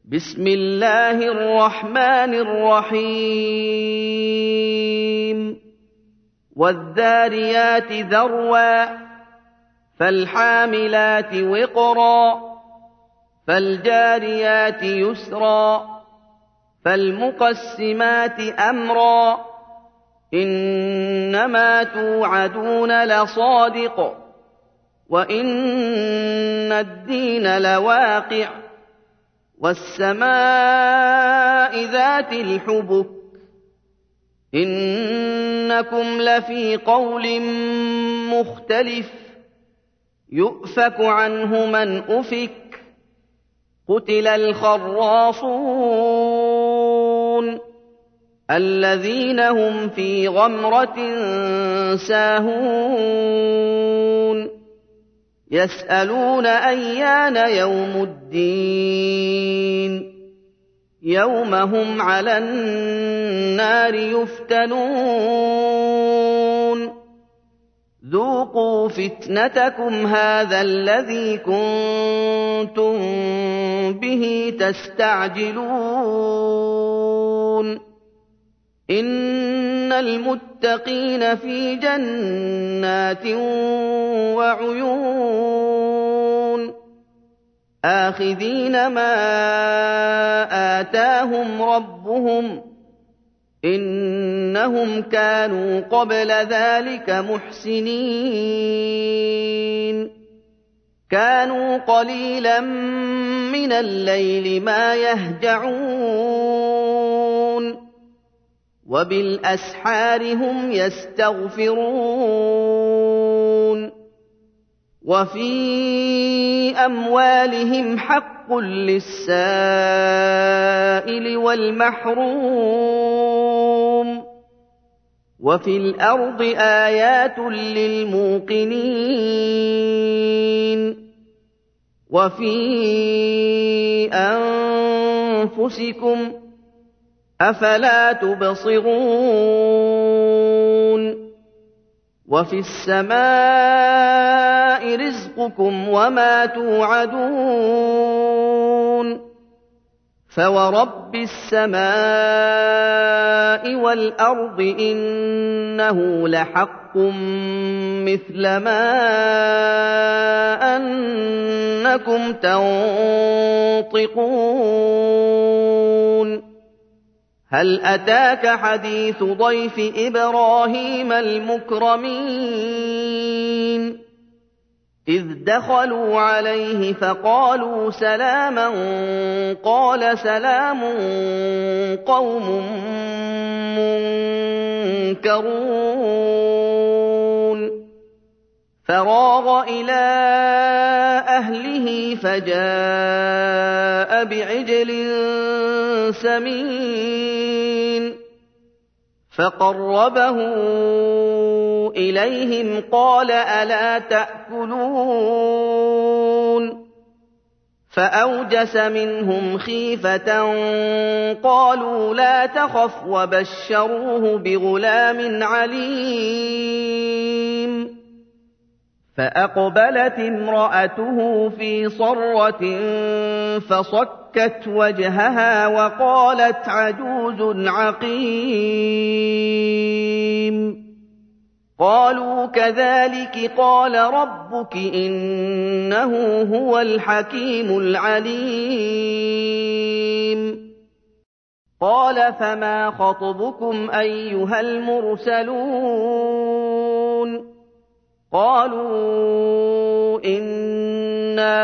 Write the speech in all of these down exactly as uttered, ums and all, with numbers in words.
بسم الله الرحمن الرحيم والذاريات ذروا فالحاملات وقرا فالجاريات يسرا فالمقسمات أمرا إنما توعدون لصادق وإن الدين لواقع والسماء ذات الحبك إنكم لفي قول مختلف يؤفك عنه من أفك قتل الخراصون الذين هم في غمرة ساهون يسألون أيان يوم الدين يوم هم على النار يفتنون ذوقوا فتنتكم هذا الذي كنتم به تستعجلون إن المتقين في جنات وعيون آخذين ما آتاهم ربهم إنهم كانوا قبل ذلك محسنين كانوا قليلا من الليل ما يهجعون وبالأسحار هم يستغفرون وفي أموالهم حق للسائل والمحروم وفي الأرض آيات للموقنين وفي أنفسكم أفلا تبصرون وفي السماء رزقكم وما توعدون فورب السماء والأرض إنه لحق مثل ما أنكم تنطقون هل أتاك حديث ضيف إبراهيم المكرمين إذ دخلوا عليه فقالوا سلاما قال سلام قوم منكرون فراغ إلى أهله فجاء بعجل سمين فقربه إليهم قال ألا تأكلون فأوجس منهم خيفة قالوا لا تخف وبشروه بغلام عليم فأقبلت امرأته في صرة فصكت وجهها وقالت عجوز عقيم قالوا كذلك قال ربك إنه هو الحكيم العليم قال فما خطبكم أيها المرسلون قالوا إنا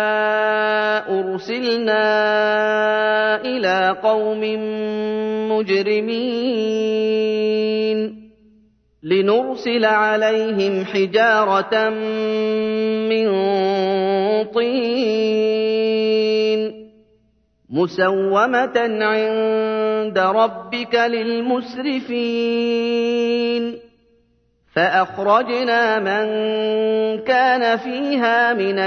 أرسلنا إلى قوم مجرمين لنرسل عليهم حجارة من طين مسومة عند ربك للمسرفين فأخرجنا من كان فيها من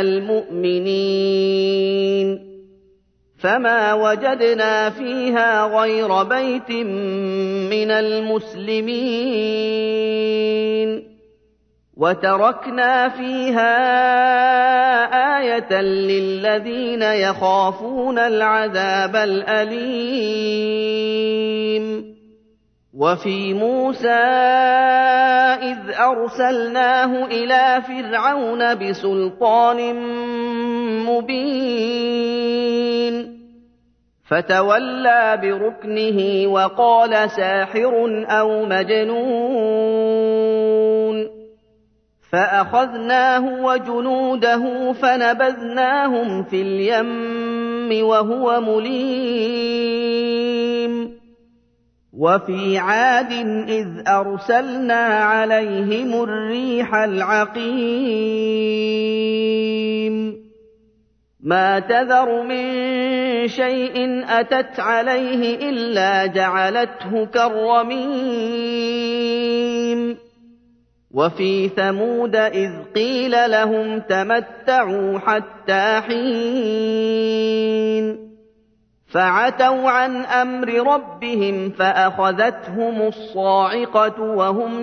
المؤمنين فما وجدنا فيها غير بيت من المسلمين وَتَرَكْنَا فِيهَا آيَةً لِّلَّذِينَ يَخَافُونَ الْعَذَابَ الْأَلِيمَ وَفِي مُوسَىٰ إِذْ أَرْسَلْنَاهُ إِلَىٰ فِرْعَوْنَ بِسُلْطَانٍ مُّبِينٍ فَتَوَلَّىٰ بِرُكْنِهِ وَقَالَ سَاحِرٌ أَوْ مَجْنُونٌ فَأَخَذْنَاهُ وَجُنُودَهُ فَنَبَذْنَاهُمْ فِي الْيَمِّ وَهُوَ مُلِيمٌ وَفِي عَادٍ إِذْ أَرْسَلْنَا عَلَيْهِمُ الرِّيحَ الْعَقِيمَ مَا تَذَرُ مِن شَيْءٍ أَتَتْ عَلَيْهِ إِلَّا جَعَلَتْهُ كَالرَّمِيمِ وَفِي ثَمُودَ إِذْ قِيلَ لَهُمْ تَمَتَّعُوا حَتَّىٰ حِينٍ فَعَتَوْا عَنْ أَمْرِ رَبِّهِمْ فَأَخَذَتْهُمُ الصَّاعِقَةُ وَهُمْ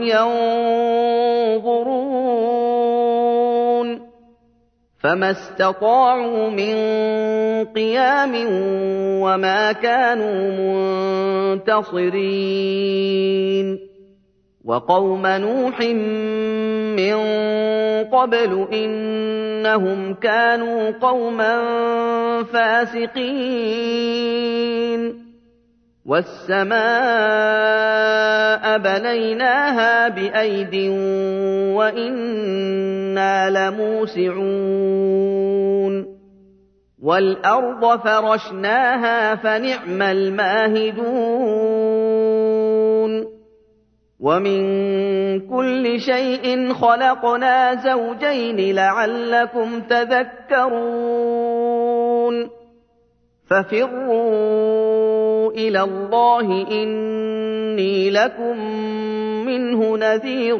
يَنظُرُونَ فَمَا اسْتَطَاعُوا مِن قِيَامٍ وَمَا كَانُوا مُنتَصِرِينَ وَقَوْمَ نُوحٍ مِّن قَبْلُ إِنَّهُمْ كَانُوا قَوْمًا فَاسِقِينَ وَالسَّمَاءَ بَنَيْنَاهَا بِأَيْدٍ وَإِنَّا لَمُوسِعُونَ وَالْأَرْضَ فَرَشْنَاهَا فَنِعْمَ الْمَاهِدُونَ وَمِن كُلِّ شَيْءٍ خَلَقْنَا زَوْجَيْنِ لَعَلَّكُمْ تَذَكَّرُونَ فَفِرُّوا إِلَى اللَّهِ إِنِّي لَكُم مِّنْهُ نَذِيرٌ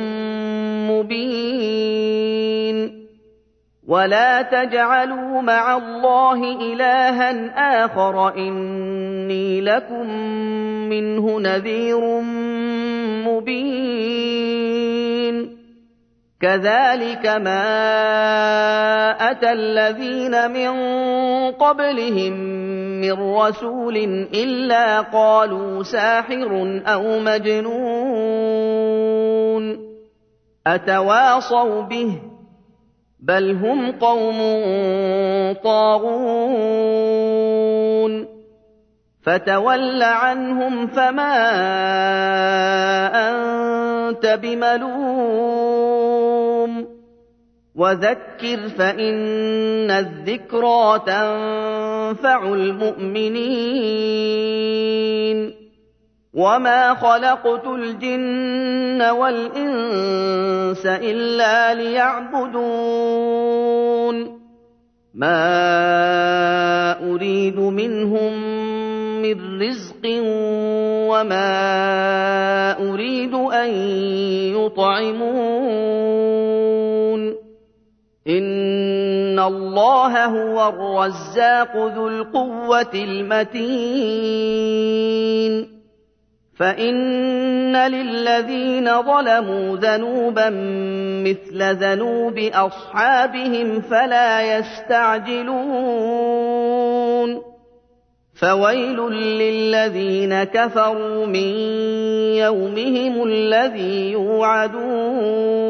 مُّبِينٌ وَلَا تَجْعَلُوا مَعَ اللَّهِ إِلَٰهًا آخَرَ إِنِّي لَكُم مِّنْهُ نَذِيرٌ مُّبِينٌ كَذَٰلِكَ مَا أَتَى الَّذِينَ مِن قَبْلِهِم مِّن رَّسُولٍ إِلَّا قَالُوا سَاحِرٌ أَوْ مَجْنُونٌ أَتَوَاصَوْا بِهِ ۚ بَلْ هُمْ قَوْمٌ طَاغُونَ فَتَوَلَّ عَنْهُمْ فَمَا أَنتَ بِمَلُومٍ وَذَكِّرْ فَإِنَّ الذِّكْرَىٰ تَنفَعُ الْمُؤْمِنِينَ وَمَا خَلَقْتُ الْجِنَّ وَالْإِنسَ إِلَّا لِيَعْبُدُونِ مَا أُرِيدُ مِنْهُم مِّن رِّزْقٍ وَمَا أُرِيدُ أَن يُطْعِمُونِ إِنَّ اللَّهَ هُوَ الرَّزَّاقُ ذُو الْقُوَّةِ الْمَتِينُ فَإِنَّ لِلَّذِينَ ظَلَمُوا ذَنُوبًا مِّثْلَ ذَنُوبِ أَصْحَابِهِمْ فَلَا يَسْتَعْجِلُونِ فَوَيْلٌ لِّلَّذِينَ كَفَرُوا مِن يَوْمِهِمُ الَّذِي يُوعَدُونَ